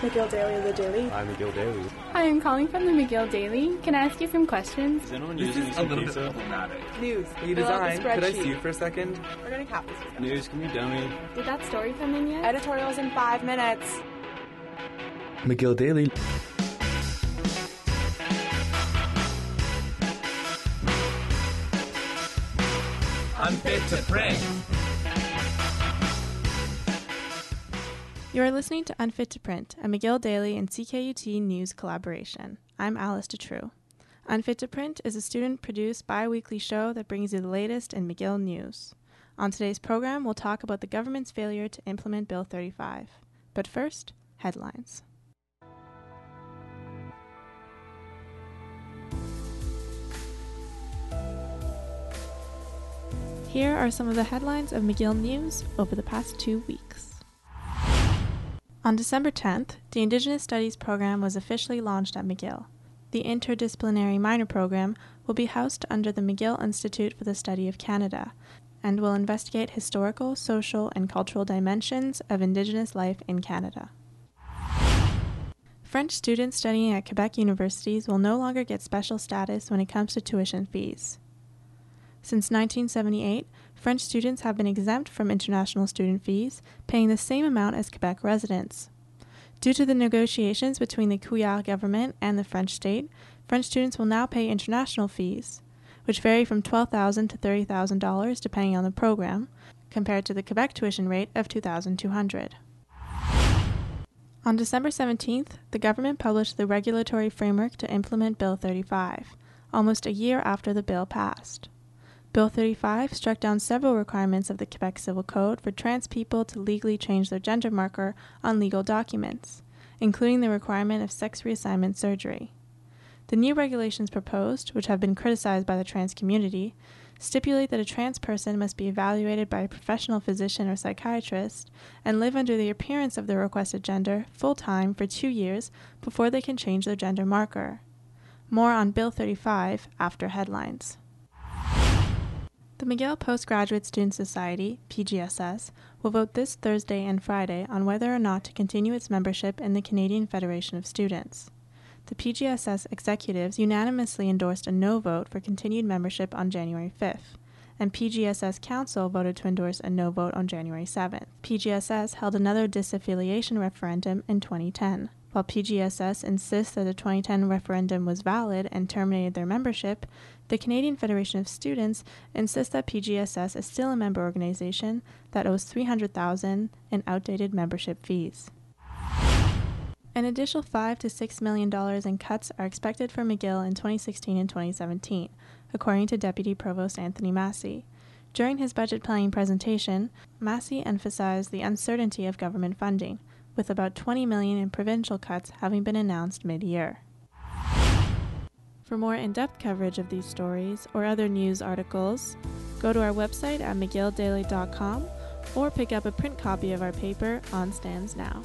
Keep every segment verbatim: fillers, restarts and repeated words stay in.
McGill Daily of the Daily. I'm McGill Daily. Hi, I'm calling from the McGill Daily. Can I ask you some questions? Is anyone This using is a little bit pizza? problematic. News. Hey, Fill out the design, could I spreadsheet. see you for a second? We're going to cap this discussion. News, can you dummy? Did that story come in yet? Editorials in five minutes. McGill Daily. Unfit to print. You are listening to Unfit to Print, a McGill Daily and C K U T News collaboration. I'm Alice DeTrue. Unfit to Print is a student-produced bi-weekly show that brings you the latest in McGill news. On today's program, we'll talk about the government's failure to implement Bill thirty-five. But first, headlines. Here are some of the headlines of McGill News over the past two weeks. On December tenth, the Indigenous Studies program was officially launched at McGill. The interdisciplinary minor program will be housed under the McGill Institute for the Study of Canada and will investigate historical, social, and cultural dimensions of Indigenous life in Canada. French students studying at Quebec universities will no longer get special status when it comes to tuition fees. Since nineteen seventy-eight, French students have been exempt from international student fees, paying the same amount as Quebec residents. Due to the negotiations between the Couillard government and the French state, French students will now pay international fees, which vary from twelve thousand dollars to thirty thousand dollars depending on the program, compared to the Quebec tuition rate of two thousand two hundred dollars. On December seventeenth, the government published the regulatory framework to implement Bill thirty-five, almost a year after the bill passed. Bill thirty-five struck down several requirements of the Quebec Civil Code for trans people to legally change their gender marker on legal documents, including the requirement of sex reassignment surgery. The new regulations proposed, which have been criticized by the trans community, stipulate that a trans person must be evaluated by a professional physician or psychiatrist and live under the appearance of their requested gender full-time for two years before they can change their gender marker. More on Bill thirty-five after headlines. The McGill Postgraduate Student Society, P G S S, will vote this Thursday and Friday on whether or not to continue its membership in the Canadian Federation of Students. The P G S S executives unanimously endorsed a no vote for continued membership on January fifth, and P G S S Council voted to endorse a no vote on January seventh. P G S S held another disaffiliation referendum in twenty ten. While P G S S insists that the twenty ten referendum was valid and terminated their membership, the Canadian Federation of Students insists that P G S S is still a member organization that owes three hundred thousand dollars in outdated membership fees. An additional five to six million dollars in cuts are expected for McGill in twenty sixteen and twenty seventeen, according to Deputy Provost Anthony Massey. During his budget planning presentation, Massey emphasized the uncertainty of government funding, with about twenty million dollars in provincial cuts having been announced mid-year. For more in-depth coverage of these stories or other news articles, go to our website at mcgill daily dot com or pick up a print copy of our paper on stands now.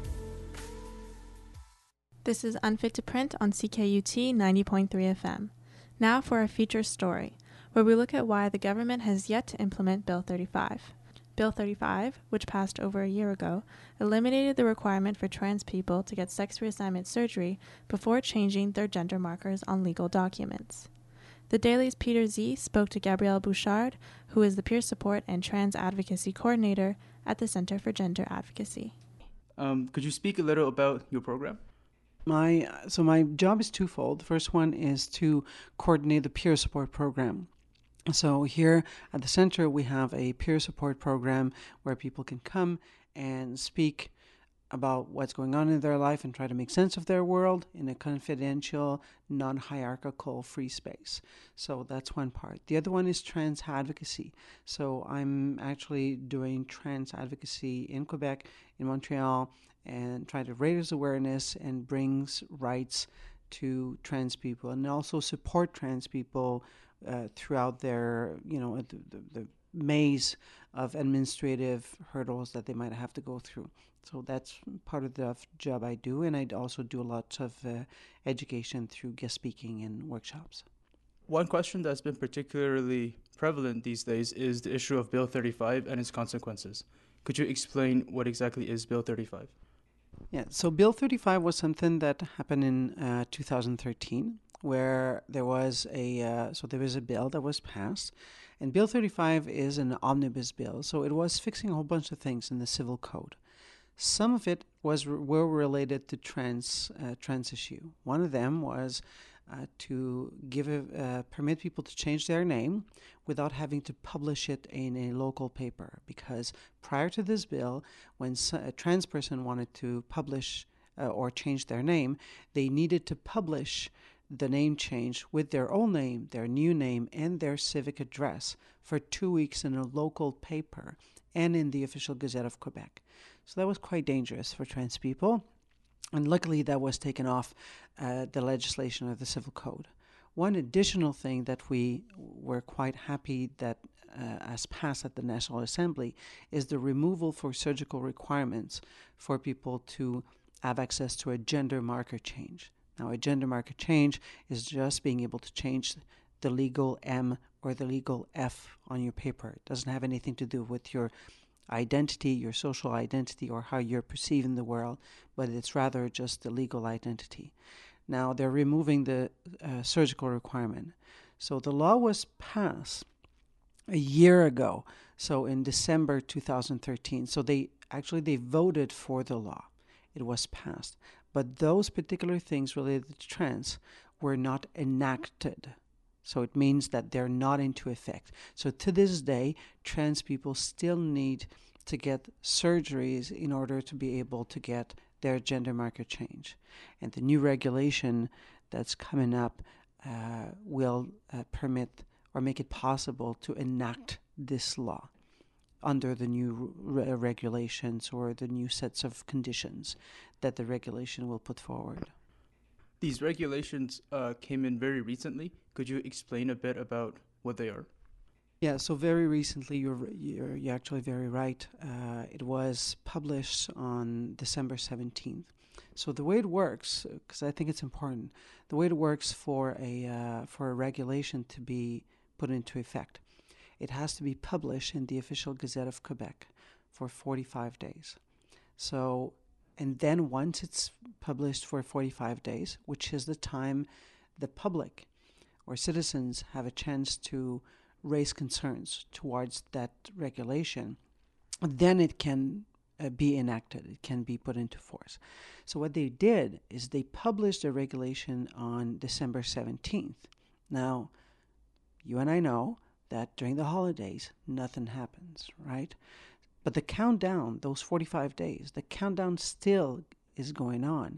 This is Unfit to Print on C K U T ninety point three F M. Now for our feature story, where we look at why the government has yet to implement Bill thirty-five. Bill thirty-five, which passed over a year ago, eliminated the requirement for trans people to get sex reassignment surgery before changing their gender markers on legal documents. The Daily's Peter Z spoke to Gabrielle Bouchard, who is the peer support and trans advocacy coordinator at the Center for Gender Advocacy. Um, could you speak a little about your program? My so my job is twofold. The first one is to coordinate the peer support program. So here at the center, we have a peer support program where people can come and speak about what's going on in their life and try to make sense of their world in a confidential, non-hierarchical, free space. So that's one part. The other one is trans advocacy. So I'm actually doing trans advocacy in Quebec, in Montreal, and trying to raise awareness and brings rights to trans people and also support trans people Uh, throughout their, you know, the, the, the maze of administrative hurdles that they might have to go through. So that's part of the job I do, and I also do a lot of uh, education through guest speaking and workshops. One question that's been particularly prevalent these days is the issue of Bill thirty-five and its consequences. Could you explain what exactly is Bill thirty-five? Yeah, so Bill thirty-five was something that happened in uh, two thousand thirteen, where there was a uh, so there was a bill that was passed, and Bill thirty-five is an omnibus bill, so it was fixing a whole bunch of things in the civil code. Some of it was were related to trans uh, trans issue. One of them was uh, to give a, uh, permit people to change their name without having to publish it in a local paper. Because prior to this bill, when a trans person wanted to publish uh, or change their name, they needed to publish the name change with their own name, their new name, and their civic address for two weeks in a local paper and in the official Gazette of Quebec. So that was quite dangerous for trans people. And luckily that was taken off uh, the legislation of the Civil Code. One additional thing that we were quite happy that uh, as passed at the National Assembly is the removal for surgical requirements for people to have access to a gender marker change. Now, a gender marker change is just being able to change the legal M or the legal F on your paper. It doesn't have anything to do with your identity, your social identity, or how you're perceiving the world, but it's rather just the legal identity. Now, they're removing the uh, surgical requirement. So the law was passed a year ago, so in December two thousand thirteen. So they actually, they voted for the law. It was passed. But those particular things related to trans were not enacted. So it means that they're not into effect. So to this day, trans people still need to get surgeries in order to be able to get their gender marker change. And the new regulation that's coming up uh, will uh, permit or make it possible to enact this law under the new re- regulations or the new sets of conditions that the regulation will put forward. These regulations uh, came in very recently. Could you explain a bit about what they are? Yeah, so very recently, you're you're, you're actually very right. Uh, it was published on December seventeenth. So the way it works, because I think it's important, the way it works for a uh, for a regulation to be put into effect, it has to be published in the official Gazette of Quebec for forty-five days. So, and then once it's published for forty-five days, which is the time the public or citizens have a chance to raise concerns towards that regulation, then it can uh, be enacted. It can be put into force. So what they did is they published a regulation on December seventeenth. Now, you and I know that during the holidays, nothing happens, right? But the countdown, those forty-five days, the countdown still is going on.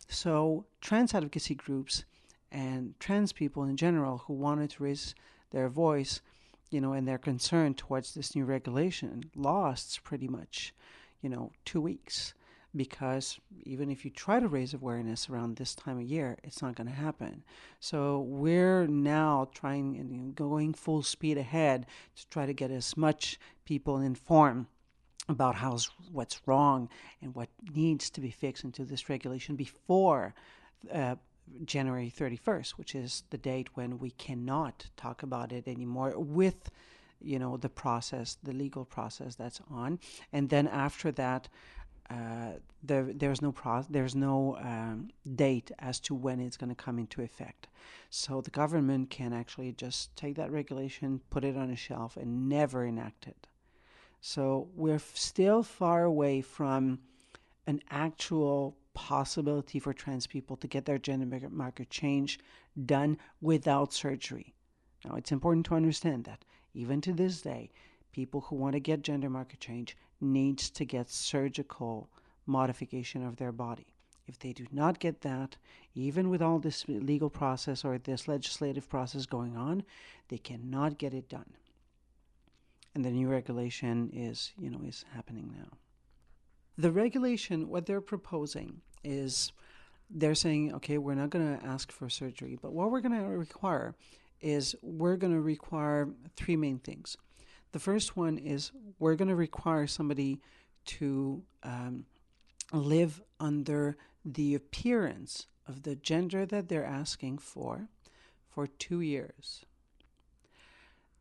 So trans advocacy groups and trans people in general who wanted to raise their voice, you know, and their concern towards this new regulation lost pretty much, you know, two weeks. Because even if you try to raise awareness around this time of year, it's not going to happen. So we're now trying and you know, going full speed ahead to try to get as much people informed about how's what's wrong and what needs to be fixed into this regulation before uh, January thirty-first, which is the date when we cannot talk about it anymore with, you know, the process, the legal process that's on. And then after that, uh, there, there's no pro- there's no um, date as to when it's going to come into effect. So the government can actually just take that regulation, put it on a shelf, and never enact it. So we're f- still far away from an actual possibility for trans people to get their gender marker change done without surgery. Now, it's important to understand that even to this day, people who want to get gender marker change needs to get surgical modification of their body. If they do not get that, even with all this legal process or this legislative process going on, they cannot get it done. And the new regulation is, you know, is happening now. The regulation, what they're proposing is they're saying, okay, we're not going to ask for surgery, but what we're going to require is we're going to require three main things. The first one is we're going to require somebody to um, live under the appearance of the gender that they're asking for for two years.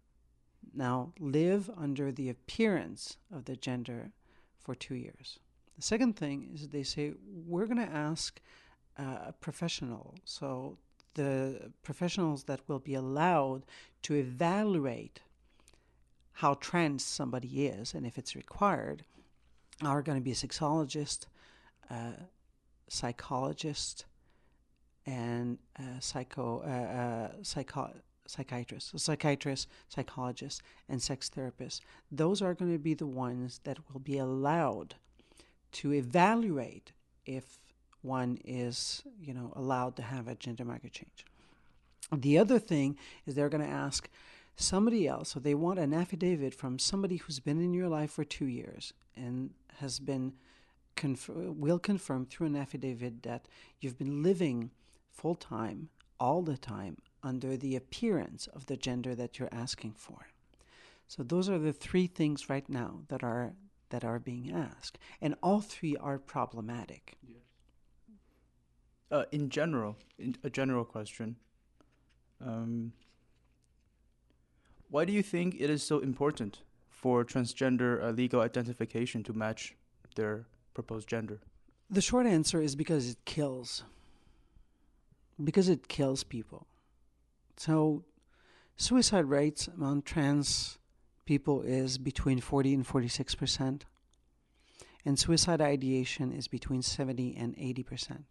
Now, live under the appearance of the gender for two years. The second thing is they say, we're going to ask uh, a professional, so the professionals that will be allowed to evaluate how trans somebody is, and if it's required, are going to be a sexologist, uh, psychologist, and uh, psycho, uh, uh, psycho, psychiatrist, so psychiatrist, psychologist, and sex therapist. Those are going to be the ones that will be allowed to evaluate if one is, you know, allowed to have a gender marker change. The other thing is they're going to ask somebody else, so they want an affidavit from somebody who's been in your life for two years and has been, conf- will confirm through an affidavit that you've been living full-time, all the time, under the appearance of the gender that you're asking for. So those are the three things right now that are that are being asked, and all three are problematic. Yes. Uh, in general, in a general question, um, why do you think it is so important for transgender uh, legal identification to match their proposed gender? The short answer is because it kills. Because it kills people. So suicide rates among trans people is between forty and forty-six percent. And suicide ideation is between seventy and eighty percent.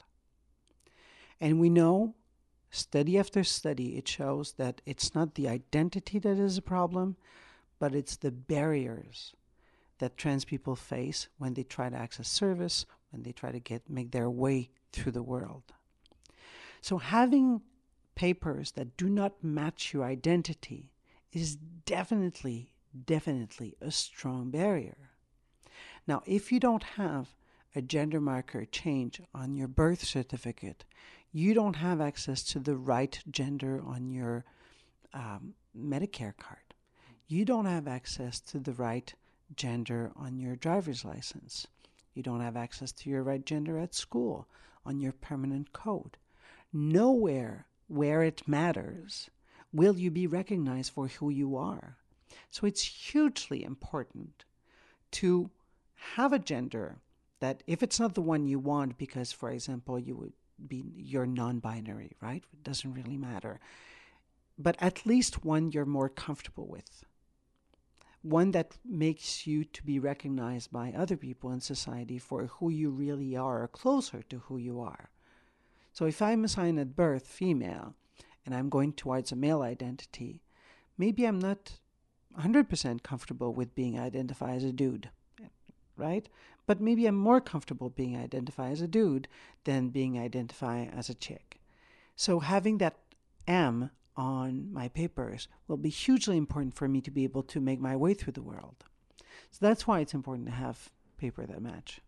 And we know, study after study, it shows that it's not the identity that is a problem, but it's the barriers that trans people face when they try to access service, when they try to get make their way through the world. So having papers that do not match your identity is definitely, definitely a strong barrier. Now, if you don't have a gender marker change on your birth certificate, you don't have access to the right gender on your um, Medicare card. You don't have access to the right gender on your driver's license. You don't have access to your right gender at school, on your permanent code. Nowhere where it matters will you be recognized for who you are. So it's hugely important to have a gender that, if it's not the one you want, because, for example, you would be you're non-binary, right? It doesn't really matter. But at least one you're more comfortable with. One that makes you to be recognized by other people in society for who you really are, or closer to who you are. So if I'm assigned at birth female, and I'm going towards a male identity, maybe I'm not one hundred percent comfortable with being identified as a dude, right? But maybe I'm more comfortable being identified as a dude than being identified as a chick. So having that M on my papers will be hugely important for me to be able to make my way through the world. So that's why it's important to have paper that match.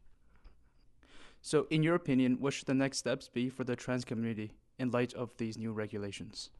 So in your opinion, what should the next steps be for the trans community in light of these new regulations?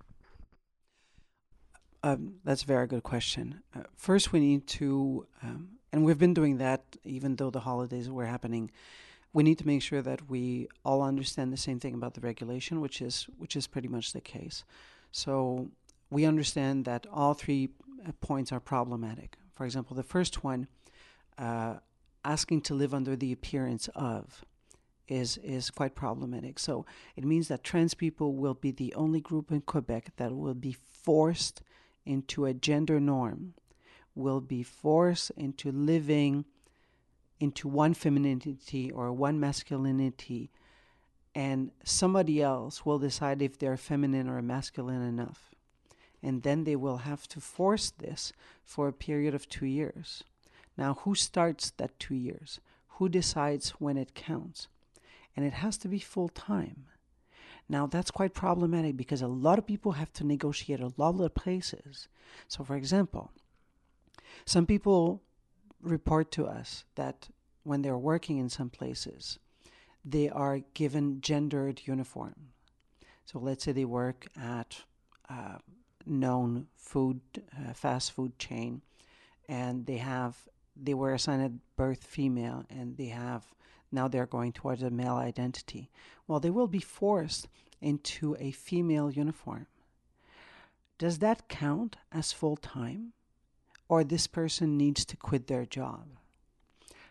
Um, that's a very good question. Uh, first, we need to, um, and we've been doing that even though the holidays were happening, we need to make sure that we all understand the same thing about the regulation, which is which is pretty much the case. So we understand that all three uh, points are problematic. For example, the first one, uh, asking to live under the appearance of, is is quite problematic. So it means that trans people will be the only group in Quebec that will be forced into a gender norm, will be forced into living into one femininity or one masculinity, and somebody else will decide if they're feminine or masculine enough. And then they will have to force this for a period of two years. Now, who starts that two years? Who decides when it counts? And it has to be full-time. Now, that's quite problematic because a lot of people have to negotiate a lot of places. So, for example, some people report to us that when they're working in some places, they are given gendered uniform. So let's say they work at a known food, uh, fast food chain, and they have they were assigned at birth female, and they have now they're going towards a male identity. Well, they will be forced into a female uniform. Does that count as full time? Or this person needs to quit their job?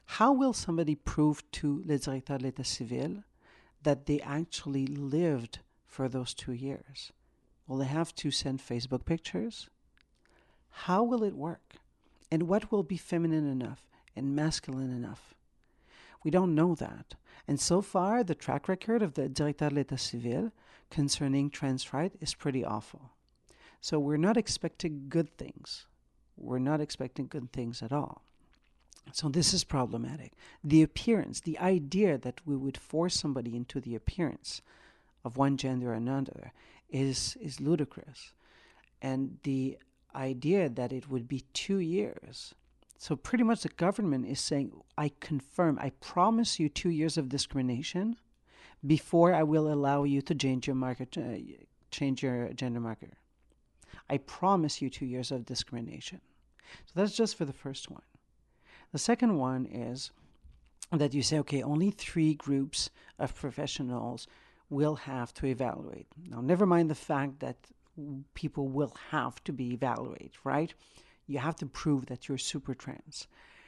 How will somebody prove to le directeur de l'état civil that they actually lived for those two years? Will they have to send Facebook pictures? How will it work? And what will be feminine enough and masculine enough? We don't know that. And so far, the track record of the directeur de l'état civil concerning trans rights is pretty awful. So we're not expecting good things. We're not expecting good things at all. So this is problematic. The appearance, the idea that we would force somebody into the appearance of one gender or another is, is ludicrous. And the idea that it would be two years. So pretty much the government is saying, I confirm, I promise you two years of discrimination before I will allow you to change your marker, uh, change your gender marker. I promise you two years of discrimination. So that's just for the first one. The second one is that you say, okay, only three groups of professionals will have to evaluate. Now, never mind the fact that people will have to be evaluated, right? You have to prove that you're super trans.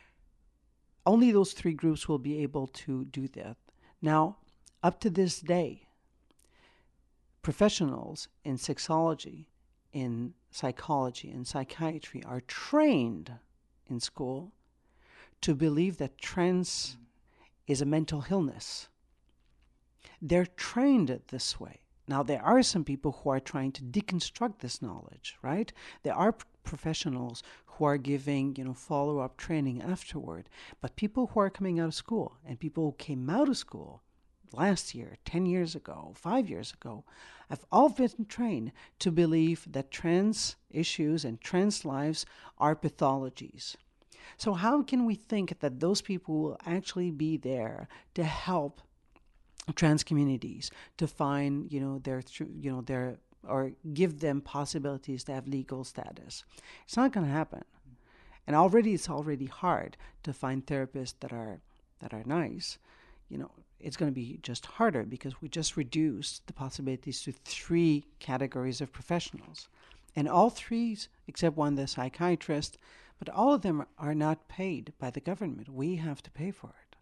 Only those three groups will be able to do that. Now, up to this day, professionals in sexology, in psychology, and psychiatry are trained in school to believe that trans is a mental illness. They're trained this way. Now, there are some people who are trying to deconstruct this knowledge, right? There are p- professionals who are giving, you know, follow-up training afterward. But people who are coming out of school and people who came out of school last year, ten years ago, five years ago, have all been trained to believe that trans issues and trans lives are pathologies. So how can we think that those people will actually be there to help trans communities to find, you know, their, you know, their, or give them possibilities to have legal status? It's not going to happen. And already, it's already hard to find therapists that are, that are nice. You know, it's going to be just harder because we just reduced the possibilities to three categories of professionals. And all three, except one, the psychiatrist, but all of them are not paid by the government. We have to pay for it.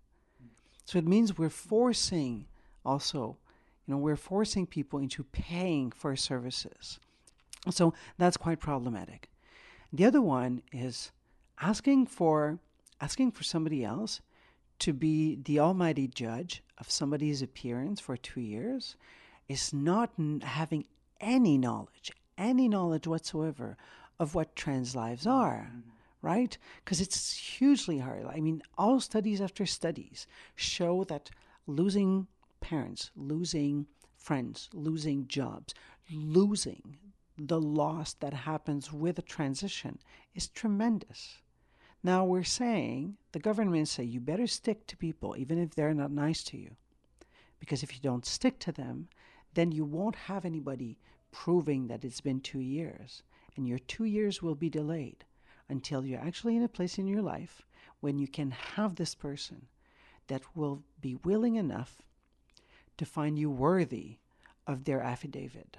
So it means we're forcing also, you know, we're forcing people into paying for services. So that's quite problematic. The other one is asking for asking for somebody else to be the almighty judge of somebody's appearance for two years is not n- having any knowledge, any knowledge whatsoever of what trans lives are. Mm-hmm. Right? Because it's hugely hard. I mean, all studies after studies show that losing parents, losing friends, losing jobs, losing the loss that happens with a transition is tremendous. Now we're saying, the government say, you better stick to people even if they're not nice to you. Because if you don't stick to them, then you won't have anybody proving that it's been two years. And your two years will be delayed until you're actually in a place in your life when you can have this person that will be willing enough to find you worthy of their affidavit.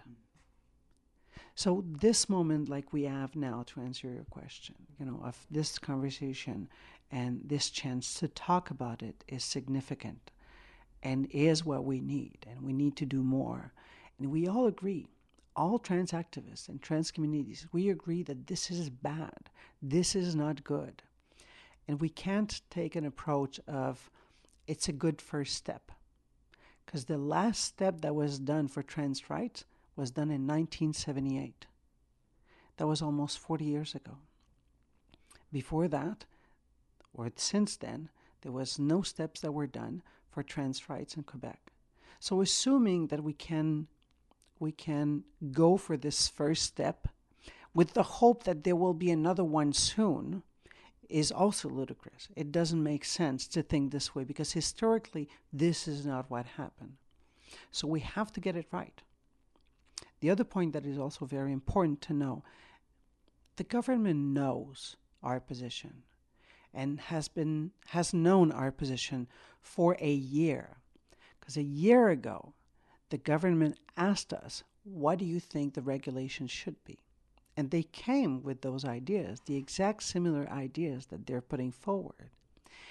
So this moment, like we have now to answer your question, you know, of this conversation and this chance to talk about it is significant and is what we need, and we need to do more. And we all agree, all trans activists and trans communities, we agree that this is bad. This is not good. And we can't take an approach of, it's a good first step. Because the last step that was done for trans rights was done in nineteen seventy-eight. That was almost forty years ago. Before that, or since then, there was no steps that were done for trans rights in Quebec. So assuming that we can we can go for this first step with the hope that there will be another one soon is also ludicrous. It doesn't make sense to think this way because historically this is not what happened. So we have to get it right. The other point that is also very important to know, the government knows our position and has been has known our position for a year. Because a year ago, the government asked us, what do you think the regulations should be? And they came with those ideas, the exact similar ideas that they're putting forward.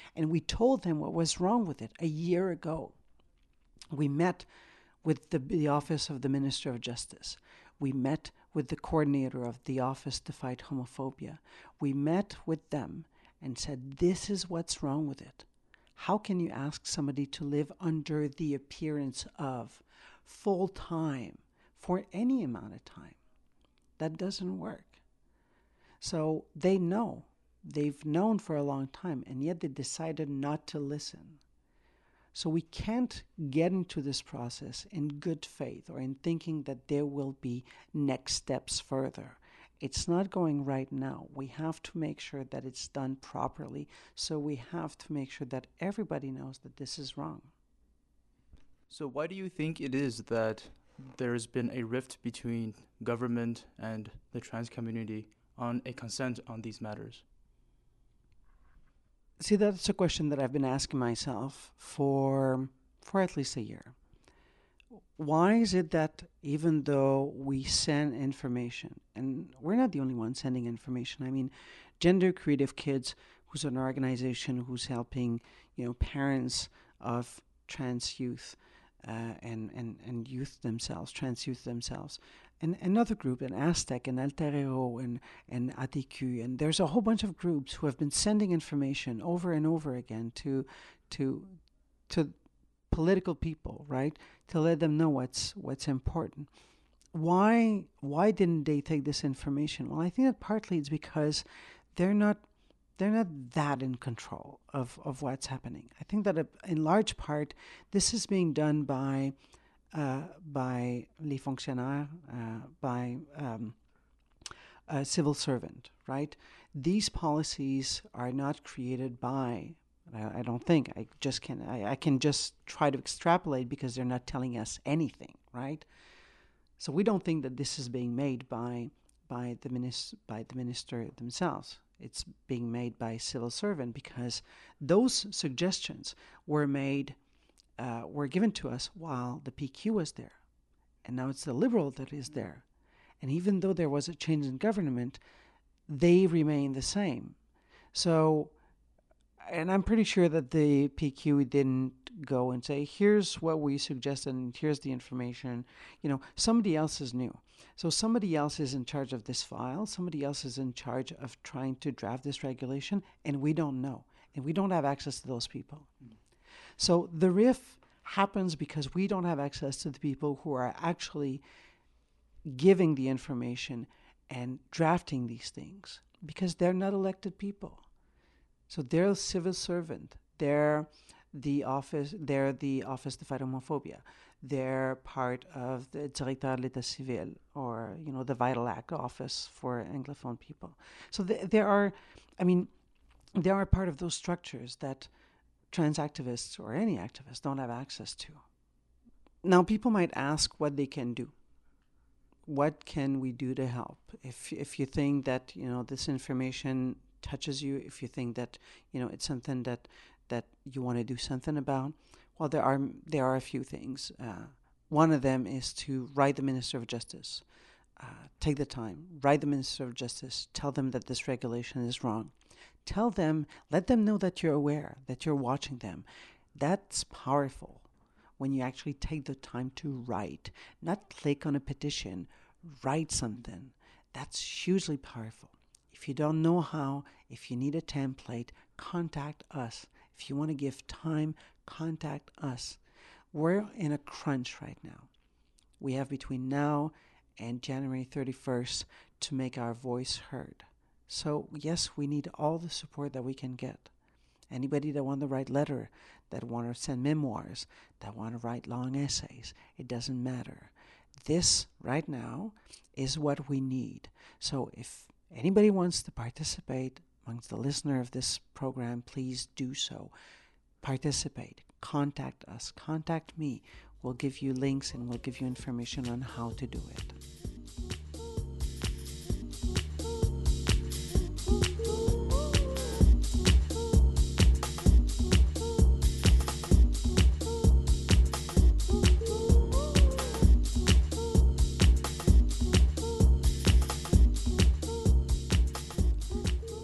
And we told them what was wrong with it a year ago. We met with the, the Office of the Minister of Justice. We met with the coordinator of the Office to Fight Homophobia. We met with them and said, this is what's wrong with it. How can you ask somebody to live under the appearance of full time for any amount of time? That doesn't work. So they know. They've known for a long time, and yet they decided not to listen. So we can't get into this process in good faith or in thinking that there will be next steps further. It's not going right now. We have to make sure that it's done properly. So we have to make sure that everybody knows that this is wrong. So why do you think it is that there's been a rift between government and the trans community on a consent on these matters? See, that's a question that I've been asking myself for for at least a year. Why is it that even though we send information, and we're not the only ones sending information, I mean, Gender Creative Kids, who's an organization who's helping, you know, parents of trans youth uh, and, and, and youth themselves, trans youth themselves, and another group, and Aztec, and Alterero, and, and A T Q, and there's a whole bunch of groups who have been sending information over and over again to to to political people, right, to let them know what's what's important. Why why didn't they take this information? Well, I think that partly it's because they're not they're not that in control of, of what's happening. I think that uh, in large part this is being done by Uh, by les fonctionnaires, uh, by um, a civil servant, right? These policies are not created by, I, I don't think, I just can, I, I can just try to extrapolate because they're not telling us anything, right? So we don't think that this is being made by by the minister, by the minister themselves. It's being made by a civil servant because those suggestions were made Uh, were given to us while the P Q was there. And now it's the Liberal that is there. And even though there was a change in government, they remain the same. So, and I'm pretty sure that the P Q didn't go and say, here's what we suggested and here's the information. You know, somebody else is new. So somebody else is in charge of this file. Somebody else is in charge of trying to draft this regulation, and we don't know. And we don't have access to those people. Mm. So the rift happens because we don't have access to the people who are actually giving the information and drafting these things, because they're not elected people. So they're a civil servant. They're the office. They're the Office to Fight Homophobia. They're part of the Directeur de l'État Civil, or you know, the Vital Act Office for Anglophone people. So th- there are, I mean, they are part of those structures that trans activists or any activists don't have access to. Now, people might ask what they can do. What can we do to help? If if you think that, you know, this information touches you, if you think that, you know, it's something that that you want to do something about, well, there are there are a few things. Uh, one of them is to write the Minister of Justice. Uh, take the time, write the Minister of Justice, tell them that this regulation is wrong. Tell them, let them know that you're aware, that you're watching them. That's powerful when you actually take the time to write, not click on a petition, write something. That's hugely powerful. If you don't know how, if you need a template, contact us. If you want to give time, contact us. We're in a crunch right now. We have between now and January thirty-first to make our voice heard. So, yes, we need all the support that we can get. Anybody that want to write letter, that want to send memoirs, that want to write long essays, it doesn't matter. This, right now, is what we need. So if anybody wants to participate amongst the listener of this program, please do so. Participate. Contact us. Contact me. We'll give you links and we'll give you information on how to do it.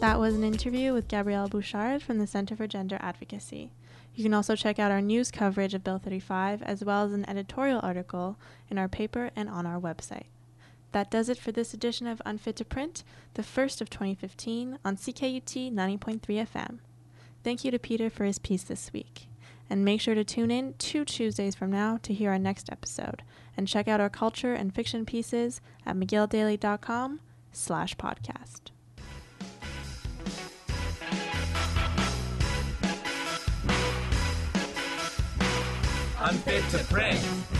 That was an interview with Gabrielle Bouchard from the Center for Gender Advocacy. You can also check out our news coverage of Bill thirty-five, as well as an editorial article in our paper and on our website. That does it for this edition of Unfit to Print, the first of twenty fifteen, on C K U T ninety point three F M. Thank you to Peter for his piece this week. And make sure to tune in two Tuesdays from now to hear our next episode, and check out our culture and fiction pieces at mcgilldaily.com slash podcast. Unfit to Print.